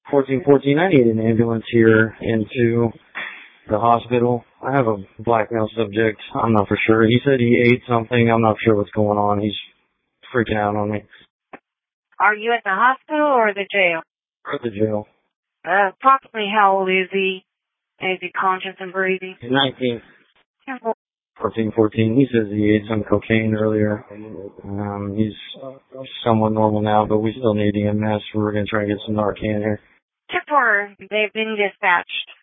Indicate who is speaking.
Speaker 1: 1414, I need an ambulance here into the hospital. I have a black male subject. I'm not for sure. He said he ate something. I'm not sure what's going on. He's freaking out on me.
Speaker 2: Are you at the hospital or the jail?
Speaker 1: We're at the jail.
Speaker 2: Approximately how old is he? Is he conscious and breathing?
Speaker 1: He's 19. 1414. He says he ate some cocaine earlier. He's somewhat normal now, but we still need EMS. We're going to try and get some Narcan here.
Speaker 2: 10-4, they've been dispatched.